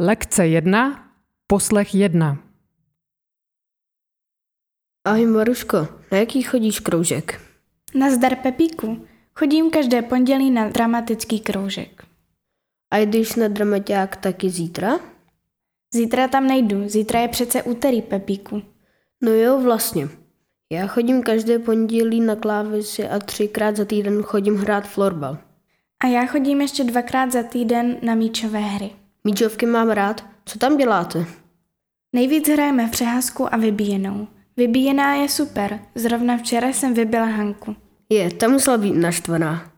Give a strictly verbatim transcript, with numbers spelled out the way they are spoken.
Lekce jedna, poslech jedna. Ahoj Maruško, na jaký chodíš kroužek? Nazdar Pepíku, chodím každé pondělí na dramatický kroužek. A jdeš na dramaťák taky zítra? Zítra tam nejdu, zítra je přece úterý, Pepíku. No jo, vlastně. Já chodím každé pondělí na klávesy a třikrát za týden chodím hrát florbal. A já chodím ještě dvakrát za týden na míčové hry. Míčovky mám rád. Co tam děláte? Nejvíc hrajeme přeházku a vybíjenou. Vybíjená je super, zrovna včera jsem vybila Hanku. Je, ta musela být naštvaná.